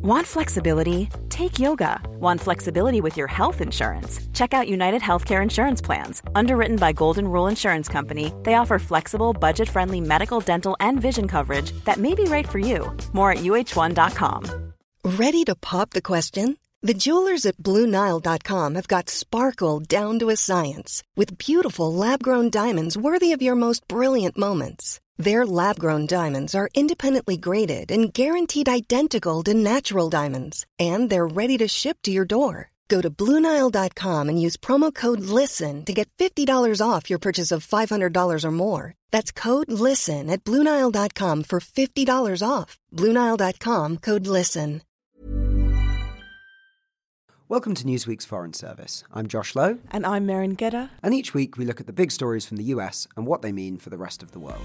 Want flexibility? Take yoga. Want flexibility with your health insurance? Check out United Healthcare Insurance Plans. Underwritten by Golden Rule Insurance Company, they offer flexible, budget-friendly medical, dental, and vision coverage that may be right for you. More at uh1.com. Ready to pop the question? The jewelers at BlueNile.com have got sparkle down to a science with beautiful lab-grown diamonds worthy of your most brilliant moments. Their lab-grown diamonds are independently graded and guaranteed identical to natural diamonds, and they're ready to ship to your door. Go to BlueNile.com and use promo code LISTEN to get $50 off your purchase of $500 or more. That's code LISTEN at BlueNile.com for $50 off. BlueNile.com, code LISTEN. Welcome to Newsweek's Foreign Service. I'm Josh Lowe. And I'm Miriam Gedda. And each week we look at the big stories from the US and what they mean for the rest of the world.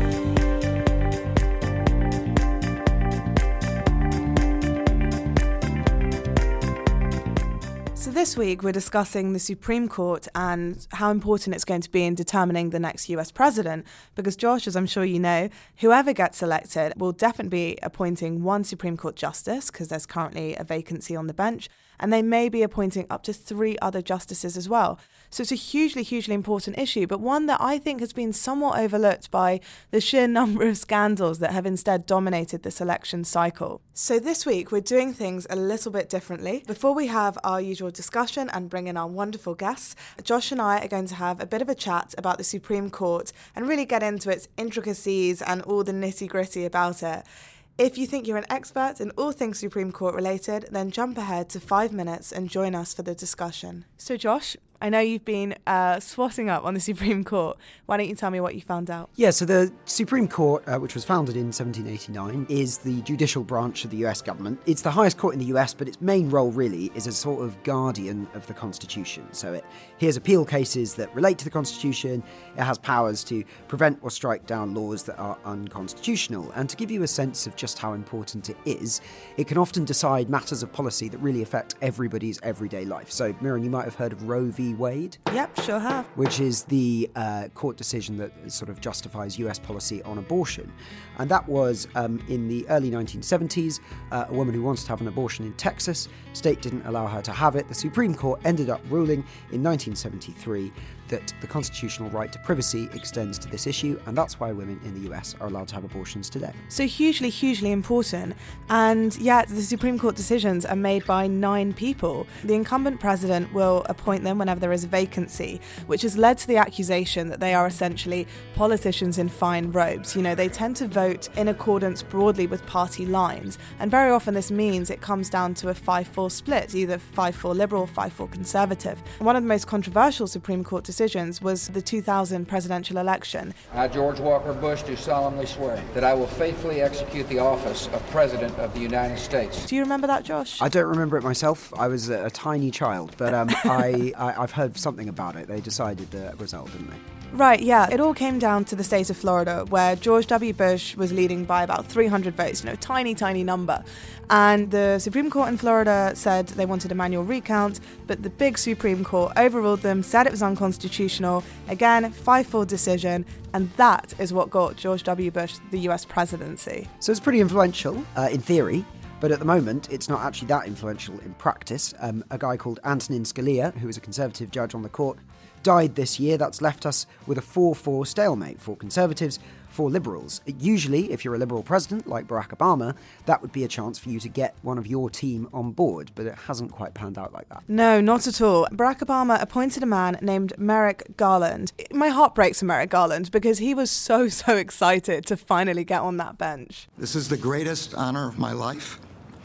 So this week we're discussing the Supreme Court and how important it's going to be in determining the next US president. Because Josh, as I'm sure you know, whoever gets elected will definitely be appointing one Supreme Court justice, because there's currently a vacancy on the bench, and they may be appointing up to 3 other justices as well. So it's a hugely, hugely important issue, but one that I think has been somewhat overlooked by the sheer number of scandals that have instead dominated this election cycle. So this week we're doing things a little bit differently. Before we have our usual discussion and bring in our wonderful guests, Josh and I are going to have a bit of a chat about the Supreme Court and really get into its intricacies and all the nitty-gritty about it. If you think you're an expert in all things Supreme Court related, then jump ahead to 5 minutes and join us for the discussion. So Josh, I know you've been swatting up on the Supreme Court. Why don't you tell me what you found out? Yeah, so the Supreme Court, which was founded in 1789, is the judicial branch of the US government. It's the highest court in the US, but its main role really is a sort of guardian of the Constitution. So it hears appeal cases that relate to the Constitution. It has powers to prevent or strike down laws that are unconstitutional. And to give you a sense of just how important it is, it can often decide matters of policy that really affect everybody's everyday life. So, Miriam, you might have heard of Roe v. Wade. Yep, sure have. Which is the court decision that sort of justifies US policy on abortion. And that was in the early 1970s, a woman who wanted to have an abortion in Texas. State didn't allow her to have it. The Supreme Court ended up ruling in 1973 that the constitutional right to privacy extends to this issue, and that's why women in the US are allowed to have abortions today. So hugely, hugely important. And yet the Supreme Court decisions are made by 9 people. The incumbent president will appoint them whenever there is a vacancy, which has led to the accusation that they are essentially politicians in fine robes. You know, they tend to vote in accordance broadly with party lines, and very often this means it comes down to a 5-4 split, either 5-4 Liberal, 5-4 Conservative. One of the most controversial Supreme Court decisions was the 2000 presidential election. I, George Walker Bush, do solemnly swear that I will faithfully execute the office of President of the United States. Do you remember that, Josh? I don't remember it myself. I was a tiny child, but I've heard something about it. They decided the result, didn't they? Right, yeah. It all came down to the state of Florida, where George W. Bush was leading by about 300 votes, tiny, tiny number. And the Supreme Court in Florida said they wanted a manual recount, but the big Supreme Court overruled them, said it was unconstitutional. Again, 5-4 decision, and that is what got George W. Bush the US presidency. So it's pretty influential, in theory. But at the moment, it's not actually that influential in practice. A guy called Antonin Scalia, who was a Conservative judge on the court, died this year. That's left us with a 4-4 stalemate for Conservatives, for Liberals. Usually, if you're a Liberal president like Barack Obama, that would be a chance for you to get one of your team on board, but it hasn't quite panned out like that. No, not at all. Barack Obama appointed a man named Merrick Garland. My heart breaks for Merrick Garland because he was so excited to finally get on that bench. This is the greatest honor of my life,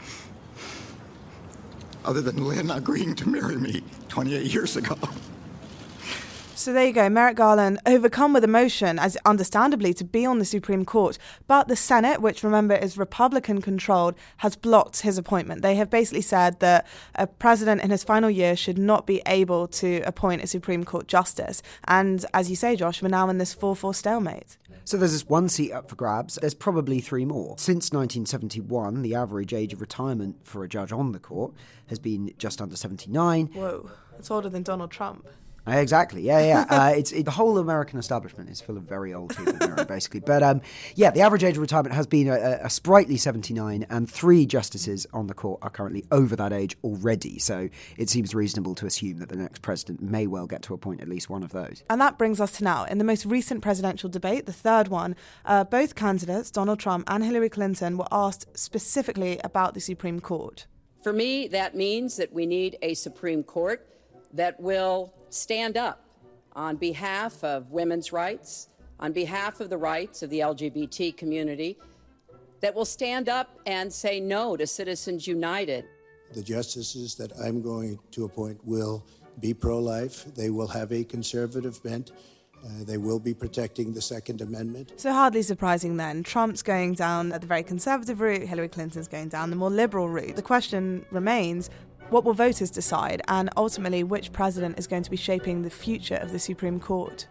other than Lynn agreeing to marry me 28 years ago. So there you go, Merrick Garland, overcome with emotion, as understandably, to be on the Supreme Court. But the Senate, which remember is Republican-controlled, has blocked his appointment. They have basically said that a president in his final year should not be able to appoint a Supreme Court justice. And as you say, Josh, we're now in this 4-4 stalemate. So there's this one seat up for grabs. There's probably 3 more. Since 1971, the average age of retirement for a judge on the court has been just under 79. Whoa, that's older than Donald Trump. Exactly. Yeah. The whole American establishment is full of very old people, basically. But the average age of retirement has been a sprightly 79, and 3 justices on the court are currently over that age already. So it seems reasonable to assume that the next president may well get to appoint at least one of those. And that brings us to now. In the most recent presidential debate, the third one, both candidates, Donald Trump and Hillary Clinton, were asked specifically about the Supreme Court. For me, that means that we need a Supreme Court that will stand up on behalf of women's rights, on behalf of the rights of the LGBT community, that will stand up and say no to Citizens United. The justices that I'm going to appoint will be pro-life. They will have a conservative bent. They will be protecting the Second Amendment. So hardly surprising then. Trump's going down the very conservative route, Hillary Clinton's going down the more liberal route. The question remains, what will voters decide, and ultimately which president is going to be shaping the future of the Supreme Court?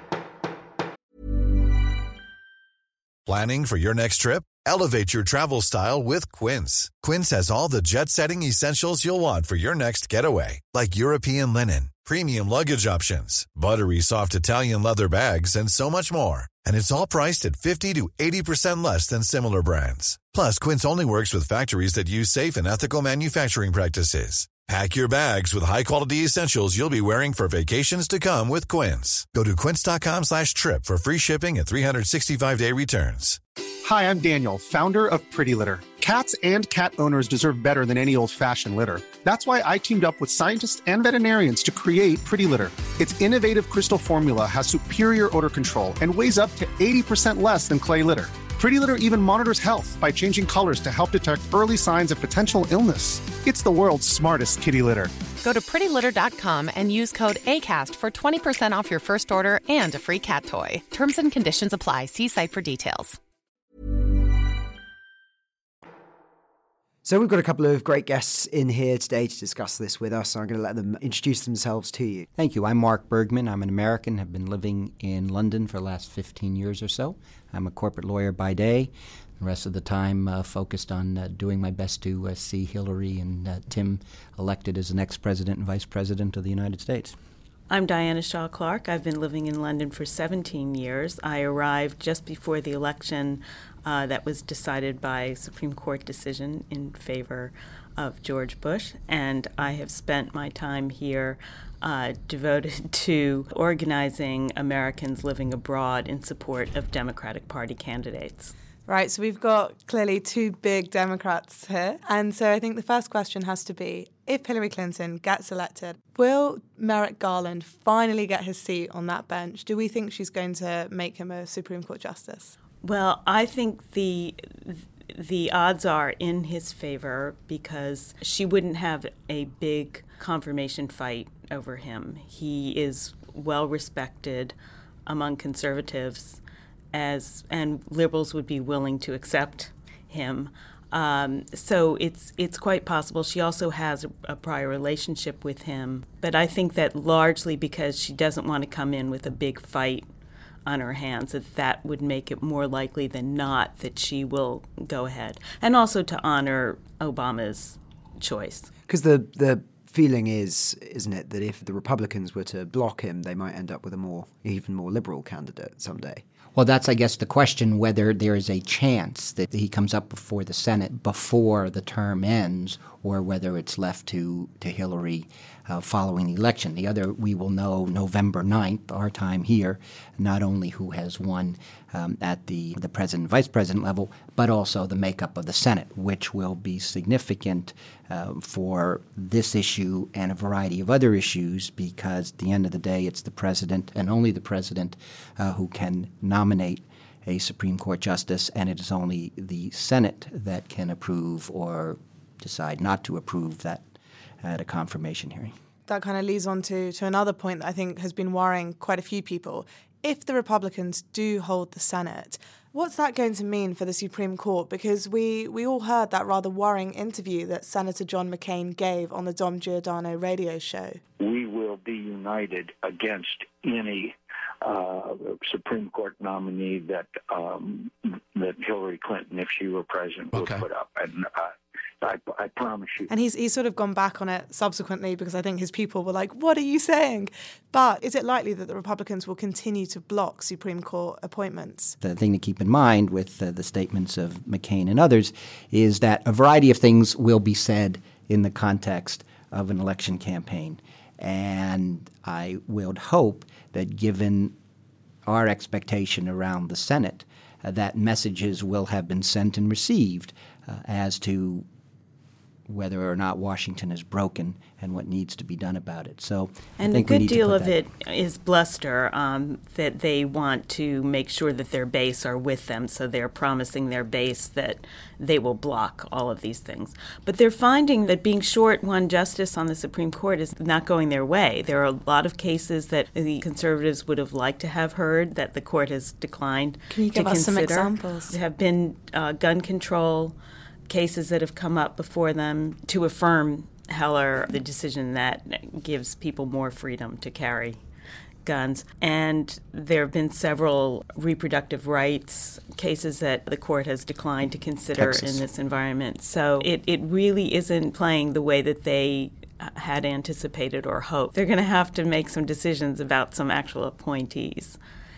Planning for your next trip? Elevate your travel style with Quince. Quince has all the jet-setting essentials you'll want for your next getaway, like European linen, premium luggage options, buttery soft Italian leather bags, and so much more. And it's all priced at 50 to 80% less than similar brands. Plus, Quince only works with factories that use safe and ethical manufacturing practices. Pack your bags with high-quality essentials you'll be wearing for vacations to come with Quince. Go to quince.com/trip for free shipping and 365-day returns. Hi, I'm Daniel, founder of Pretty Litter. Cats and cat owners deserve better than any old-fashioned litter. That's why I teamed up with scientists and veterinarians to create Pretty Litter. Its innovative crystal formula has superior odor control and weighs up to 80% less than clay litter. Pretty Litter even monitors health by changing colors to help detect early signs of potential illness. It's the world's smartest kitty litter. Go to prettylitter.com and use code ACAST for 20% off your first order and a free cat toy. Terms and conditions apply. See site for details. So we've got a couple of great guests in here today to discuss this with us. So I'm going to let them introduce themselves to you. Thank you. I'm Mark Bergman. I'm an American. Have been living in London for the last 15 years or so. I'm a corporate lawyer by day. The rest of the time focused on doing my best to see Hillary and Tim elected as the next president and vice president of the United States. I'm Diana Shaw Clark. I've been living in London for 17 years. I arrived just before the election that was decided by Supreme Court decision in favor of George Bush, and I have spent my time here devoted to organizing Americans living abroad in support of Democratic Party candidates. Right, so we've got clearly 2 big Democrats here. And so I think the first question has to be, if Hillary Clinton gets elected, will Merrick Garland finally get his seat on that bench? Do we think she's going to make him a Supreme Court justice? Well, I think the odds are in his favor because she wouldn't have a big confirmation fight over him. He is well respected among conservatives, and liberals would be willing to accept him. So it's quite possible. She also has a prior relationship with him. But I think that largely because she doesn't want to come in with a big fight on her hands, that would make it more likely than not that she will go ahead. And also to honor Obama's choice. Because the feeling is, isn't it, that if the Republicans were to block him, they might end up with even more liberal candidate someday. Well, that's, I guess, the question, whether there is a chance that he comes up before the Senate before the term ends, or whether it's left to Hillary following the election. The other, we will know November 9th, our time here, not only who has won at the president, vice president level, but also the makeup of the Senate, which will be significant for this issue and a variety of other issues, because at the end of the day, it's the president and only the president who can nominate a Supreme Court justice, and it is only the Senate that can approve or decide not to approve that at a confirmation hearing. That kind of leads on to another point that I think has been worrying quite a few people. If the Republicans do hold the Senate, what's that going to mean for the Supreme Court? Because we all heard that rather worrying interview that Senator John McCain gave on the Dom Giordano radio show. We will be united against any Supreme Court nominee that Hillary Clinton, if she were president, would put up. And I promise you. And he's sort of gone back on it subsequently because I think his people were like, what are you saying? But is it likely that the Republicans will continue to block Supreme Court appointments? The thing to keep in mind with the statements of McCain and others is that a variety of things will be said in the context of an election campaign. And I would hope that given our expectation around the Senate, that messages will have been sent and received as to whether or not Washington is broken and what needs to be done about it. So, and I think a good deal of it is bluster, that they want to make sure that their base are with them, so they're promising their base that they will block all of these things. But they're finding that being short one justice on the Supreme Court is not going their way. There are a lot of cases that the conservatives would have liked to have heard that the court has declined to consider. Can you give us some examples? There have been gun control cases that have come up before them to affirm Heller, the decision that gives people more freedom to carry guns. And there have been several reproductive rights cases that the court has declined to consider in this environment. So it really isn't playing the way that they had anticipated or hoped. They're going to have to make some decisions about some actual appointees.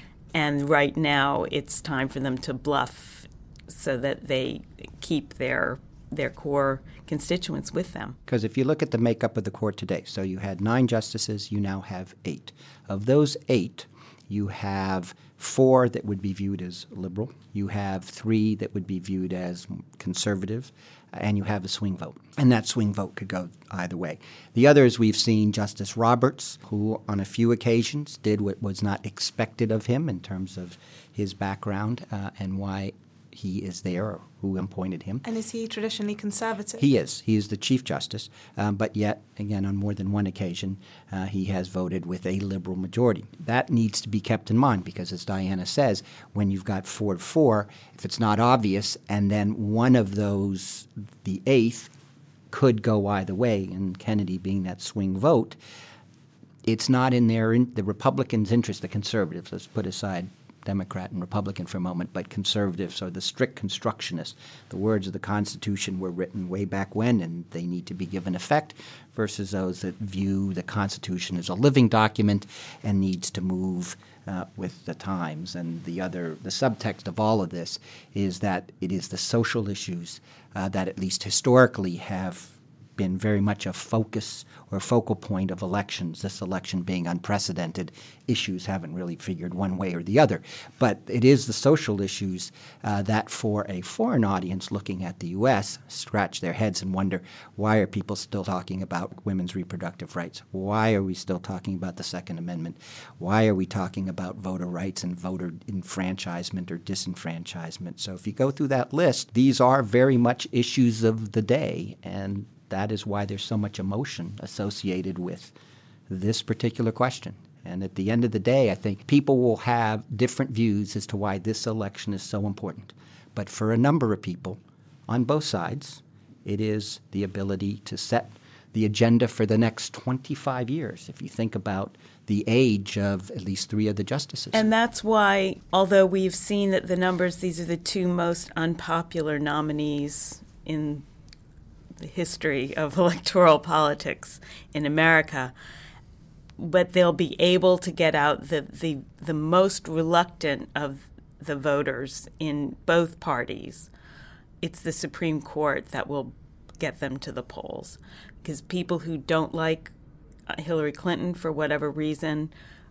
And right now it's time for them to bluff so that they keep their core constituents with them. Because if you look at the makeup of the court today, so you had 9 justices, you now have 8. Of those 8, you have 4 that would be viewed as liberal, you have 3 that would be viewed as conservative, and you have a swing vote. And that swing vote could go either way. The others, we've seen Justice Roberts, who on a few occasions did what was not expected of him in terms of his background and why he is there, or who appointed him. And is he traditionally conservative? He is. He is the Chief Justice. But yet, again, on more than one occasion, he has voted with a liberal majority. That needs to be kept in mind because, as Diana says, when you've got 4-4, if it's not obvious, and then one of those, the 8th, could go either way, and Kennedy being that swing vote, it's not in the Republicans' interest, the conservatives, let's put aside Democrat and Republican for a moment, but conservatives are the strict constructionists. The words of the Constitution were written way back when, and they need to be given effect, versus those that view the Constitution as a living document and needs to move with the times. And the subtext of all of this is that it is the social issues that at least historically have been very much a focus or focal point of elections, this election being unprecedented. Issues haven't really figured one way or the other. But it is the social issues that for a foreign audience looking at the U.S. scratch their heads and wonder, why are people still talking about women's reproductive rights? Why are we still talking about the Second Amendment? Why are we talking about voter rights and voter enfranchisement or disenfranchisement? So if you go through that list, these are very much issues of the day, and that is why there's so much emotion associated with this particular question. And at the end of the day, I think people will have different views as to why this election is so important. But for a number of people on both sides, it is the ability to set the agenda for the next 25 years, if you think about the age of at least 3 of the justices. And that's why, although we've seen that the numbers, these are the 2 most unpopular nominees in the history of electoral politics in America, but they'll be able to get out the most reluctant of the voters in both parties. It's the Supreme Court that will get them to the polls, because people who don't like Hillary Clinton for whatever reason,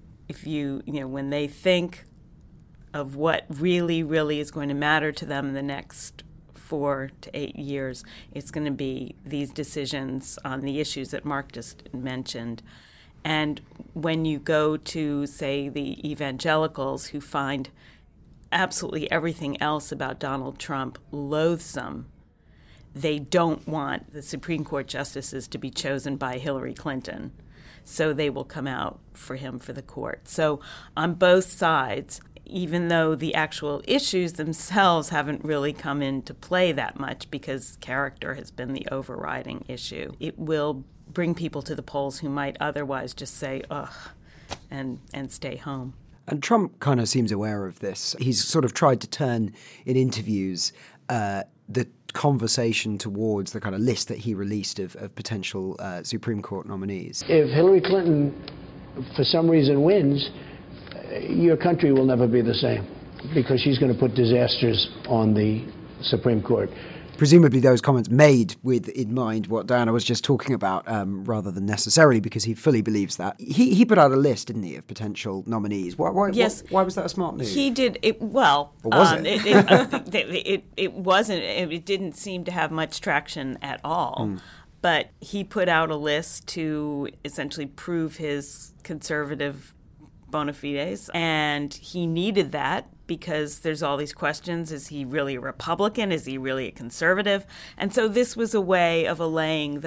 when they think of what really, really is going to matter to them in the next 4 to 8 years, it's going to be these decisions on the issues that Mark just mentioned. And when you go to, say, the evangelicals who find absolutely everything else about Donald Trump loathsome, they don't want the Supreme Court justices to be chosen by Hillary Clinton. So they will come out for him for the court. So on both sides, even though the actual issues themselves haven't really come into play that much because character has been the overriding issue, it will bring people to the polls who might otherwise just say, ugh, and stay home. And Trump kind of seems aware of this. He's sort of tried to turn in interviews the conversation towards the kind of list that he released of potential Supreme Court nominees. If Hillary Clinton, for some reason, wins, your country will never be the same, because she's going to put disasters on the Supreme Court. Presumably those comments made with in mind what Diana was just talking about, rather than necessarily because he fully believes that. He put out a list, didn't he, of potential nominees. Why was that a smart move? He did it well. Or was it? It wasn't. It didn't seem to have much traction at all. But he put out a list to essentially prove his conservative bona fides, and he needed that because there's all these questions. Is he really a Republican? Is he really a conservative? And so this was a way of allaying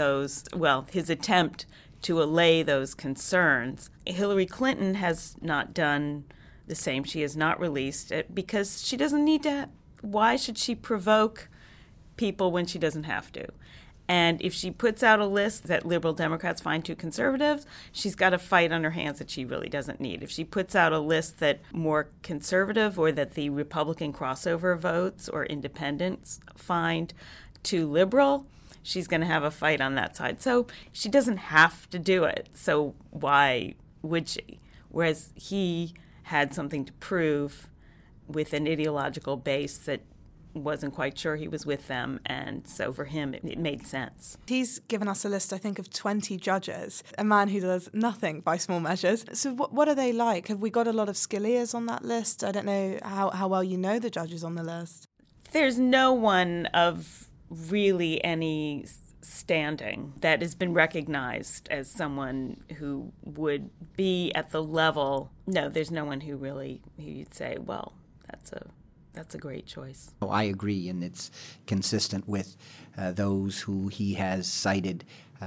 his attempt to allay those concerns. Hillary Clinton has not done the same. She has not released it because she doesn't need to. Why should she provoke people when she doesn't have to? And if she puts out a list that liberal Democrats find too conservative, she's got a fight on her hands that she really doesn't need. If she puts out a list that more conservative or that the Republican crossover votes or independents find too liberal, she's going to have a fight on that side. So she doesn't have to do it. So why would she? Whereas he had something to prove with an ideological base that wasn't quite sure he was with them, and so for him it made sense. He's given us a list, I think, of 20 judges, a man who does nothing by small measures. So what are they like? Have we got a lot of Scalias on that list? I don't know how well you know the judges on the list. There's no one of really any standing that has been recognized as someone who would be at the level. No, there's no one who you'd say, well, that's a great choice. Oh, I agree, and it's consistent with those who he has cited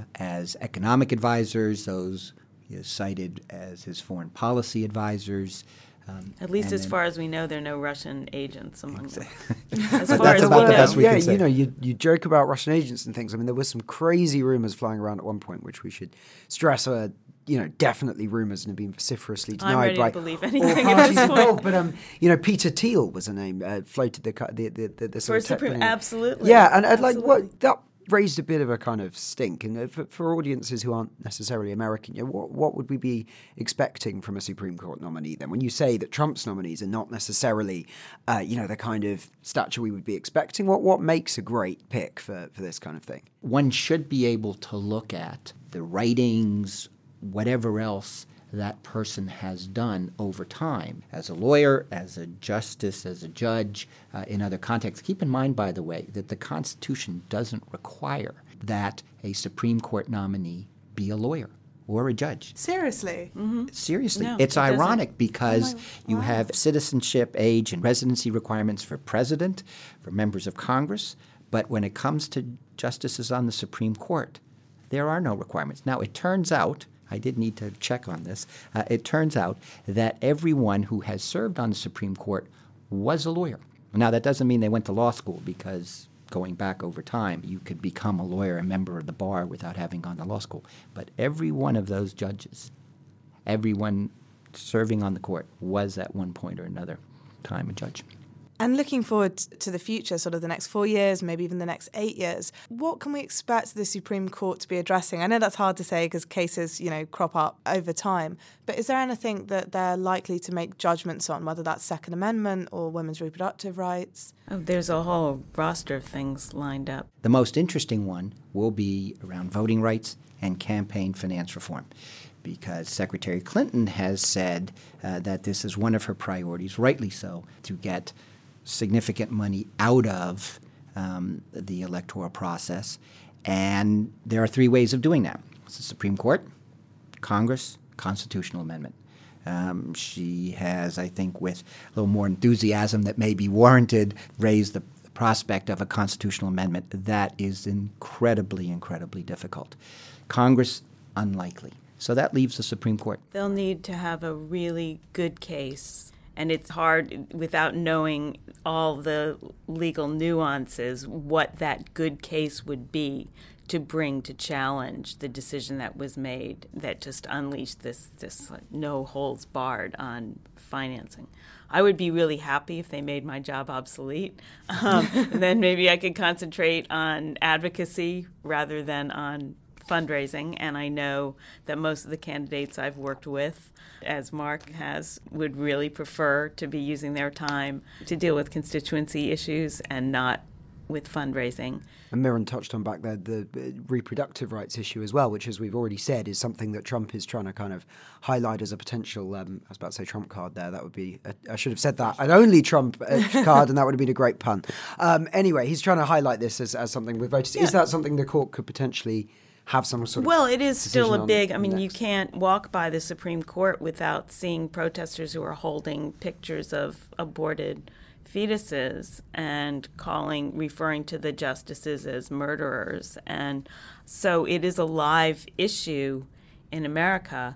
as economic advisors, those he has cited as his foreign policy advisors. At least as far as we know, there are no Russian agents among them. As far as we know. You joke about Russian agents and things. I mean, there were some crazy rumors flying around at one point, which we should stress are definitely rumors and have been vociferously denied I'm ready by to believe anything all parties at this point. But Peter Thiel was a name floated the sort of Supreme, absolutely. Yeah, and that raised a bit of a kind of stink. And for audiences who aren't necessarily American, what would we be expecting from a Supreme Court nominee then? When you say that Trump's nominees are not necessarily, the kind of stature we would be expecting, what makes a great pick for this kind of thing? One should be able to look at the writings, whatever else that person has done over time as a lawyer, as a justice, as a judge, in other contexts. Keep in mind, by the way, that the Constitution doesn't require that a Supreme Court nominee be a lawyer or a judge. Seriously? Mm-hmm. Seriously. No, it's ironic because you have citizenship, age, and residency requirements for president, for members of Congress, but when it comes to justices on the Supreme Court, there are no requirements. Now, it turns out, I did need to check on this, it turns out that everyone who has served on the Supreme Court was a lawyer. Now, that doesn't mean they went to law school, because going back over time, you could become a lawyer, a member of the bar, without having gone to law school. But every one of those judges, everyone serving on the court, was at one point or another time a judge. And looking forward to the future, sort of the next 4 years, maybe even the next 8 years, what can we expect the Supreme Court to be addressing? I know that's hard to say because cases, crop up over time. But is there anything that they're likely to make judgments on, whether that's Second Amendment or women's reproductive rights? Oh, there's a whole roster of things lined up. The most interesting one will be around voting rights and campaign finance reform, because Secretary Clinton has said that this is one of her priorities, rightly so, to get significant money out of the electoral process. And there are three ways of doing that. It's the Supreme Court, Congress, constitutional amendment. She has, I think, with a little more enthusiasm that may be warranted, raised the prospect of a constitutional amendment. That is incredibly, incredibly difficult. Congress, unlikely. So that leaves the Supreme Court. They'll need to have a really good case. And it's hard, without knowing all the legal nuances, what that good case would be to challenge the decision that was made that just unleashed this no holds barred on financing. I would be really happy if they made my job obsolete. Then maybe I could concentrate on advocacy rather than on fundraising. And I know that most of the candidates I've worked with, as Mark has, would really prefer to be using their time to deal with constituency issues and not with fundraising. And Miran touched on back there the reproductive rights issue as well, which, as we've already said, is something that Trump is trying to kind of highlight as a potential, I was about to say Trump card there, that would be, I should have said that, an only Trump card, and that would have been a great pun. Anyway, he's trying to highlight this as something with voters. Yeah. Is that something the court could potentially have some sort of Well, it is still a big, you can't walk by the Supreme Court without seeing protesters who are holding pictures of aborted fetuses and referring to the justices as murderers. And so it is a live issue in America.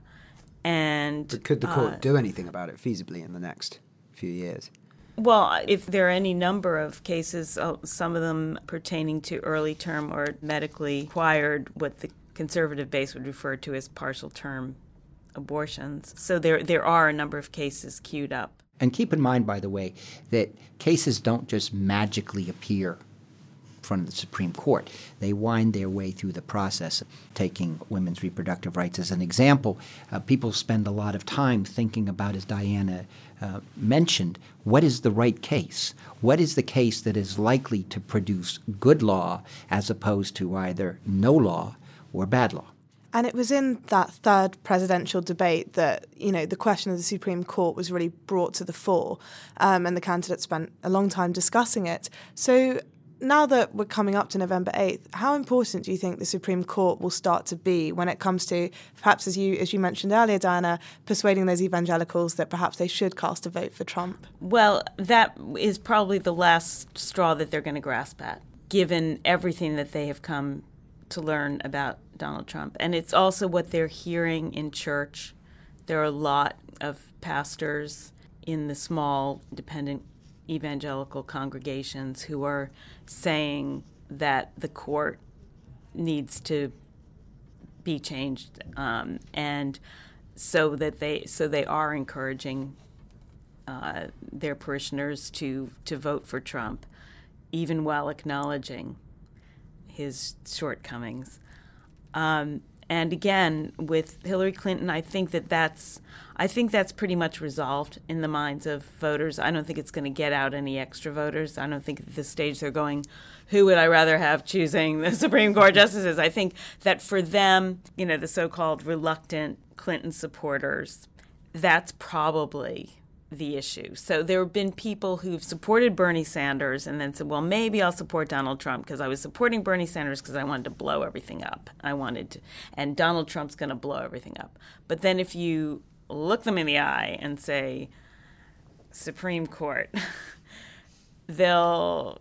But could the court do anything about it feasibly in the next few years? Well, if there are any number of cases, some of them pertaining to early term or medically acquired, what the conservative base would refer to as partial term abortions. So there are a number of cases queued up. And keep in mind, by the way, that cases don't just magically appear in front of the Supreme Court. They wind their way through the process. Taking women's reproductive rights as an example, people spend a lot of time thinking about, as Diana mentioned, what is the right case? What is the case that is likely to produce good law as opposed to either no law or bad law? And it was in that third presidential debate that, the question of the Supreme Court was really brought to the fore, and the candidates spent a long time discussing it. So now that we're coming up to November 8th, how important do you think the Supreme Court will start to be when it comes to, perhaps as you mentioned earlier, Diana, persuading those evangelicals that perhaps they should cast a vote for Trump? Well, that is probably the last straw that they're going to grasp at, given everything that they have come to learn about Donald Trump. And it's also what they're hearing in church. There are a lot of pastors in the small, dependent evangelical congregations who are saying that the court needs to be changed, and so they are encouraging their parishioners to vote for Trump, even while acknowledging his shortcomings. And again, with Hillary Clinton, I think that's pretty much resolved in the minds of voters. I don't think it's going to get out any extra voters. I don't think at this stage they're going, who would I rather have choosing the Supreme Court justices? I think that for them, the so-called reluctant Clinton supporters, that's probably the issue. So there have been people who've supported Bernie Sanders and then said, well, maybe I'll support Donald Trump because I was supporting Bernie Sanders because I wanted to blow everything up. And Donald Trump's going to blow everything up. But then if you look them in the eye and say, Supreme Court, they'll,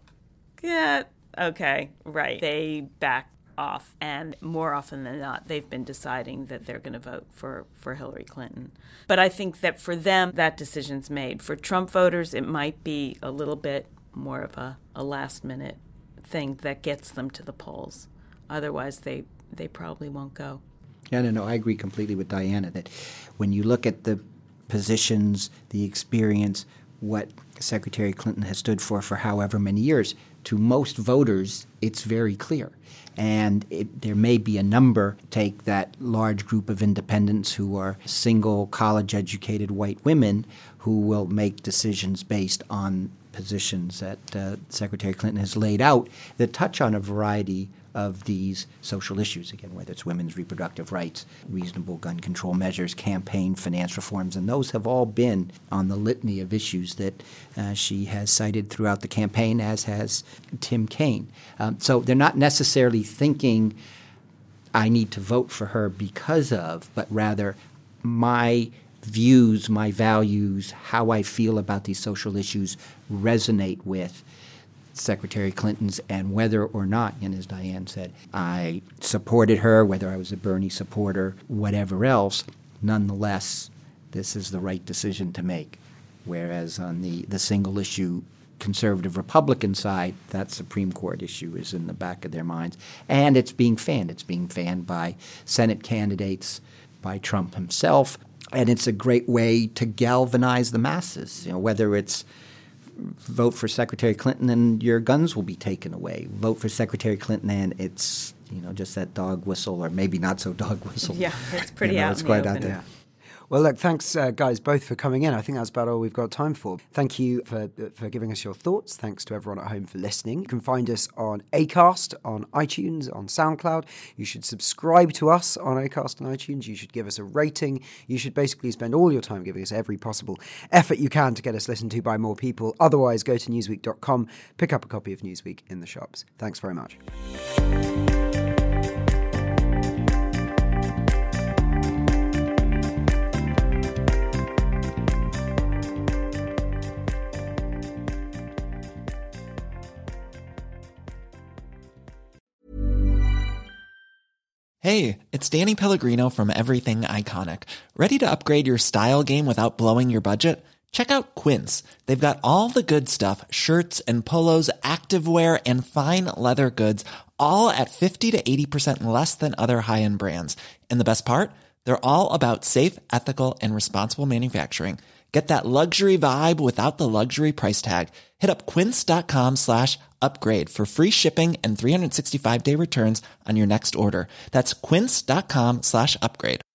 okay, right. They back off. And more often than not, they've been deciding that they're going to vote for Hillary Clinton. But I think that for them, that decision's made. For Trump voters, it might be a little bit more of a last-minute thing that gets them to the polls. Otherwise, they probably won't go. No, I agree completely with Diana that when you look at the positions, the experience, what Secretary Clinton has stood for however many years, to most voters, it's very clear. And there may be a number, take that large group of independents who are single, college-educated white women who will make decisions based on positions that Secretary Clinton has laid out that touch on a variety of these social issues, again, whether it's women's reproductive rights, reasonable gun control measures, campaign finance reforms, and those have all been on the litany of issues that she has cited throughout the campaign, as has Tim Kaine. So they're not necessarily thinking, I need to vote for her because of, but rather my views, my values, how I feel about these social issues resonate with Secretary Clinton's, and whether or not, and as Diane said, I supported her, whether I was a Bernie supporter, whatever else, nonetheless, this is the right decision to make. Whereas on the single issue conservative Republican side, that Supreme Court issue is in the back of their minds. And it's being fanned. It's being fanned by Senate candidates, by Trump himself. And it's a great way to galvanize the masses, whether it's vote for Secretary Clinton and your guns will be taken away. Vote for Secretary Clinton and it's, just that dog whistle, or maybe not so dog whistle. Yeah, it's pretty out it's in quite the out open. there. Well, look, thanks, guys, both for coming in. I think that's about all we've got time for. Thank you for giving us your thoughts. Thanks to everyone at home for listening. You can find us on Acast, on iTunes, on SoundCloud. You should subscribe to us on Acast and iTunes. You should give us a rating. You should basically spend all your time giving us every possible effort you can to get us listened to by more people. Otherwise, go to newsweek.com, pick up a copy of Newsweek in the shops. Thanks very much. Hey, it's Danny Pellegrino from Everything Iconic. Ready to upgrade your style game without blowing your budget? Check out Quince. They've got all the good stuff, shirts and polos, activewear, and fine leather goods, all at 50 to 80% less than other high-end brands. And the best part? They're all about safe, ethical, and responsible manufacturing. Get that luxury vibe without the luxury price tag. Hit up quince.com/upgrade for free shipping and 365-day returns on your next order. That's quince.com/upgrade.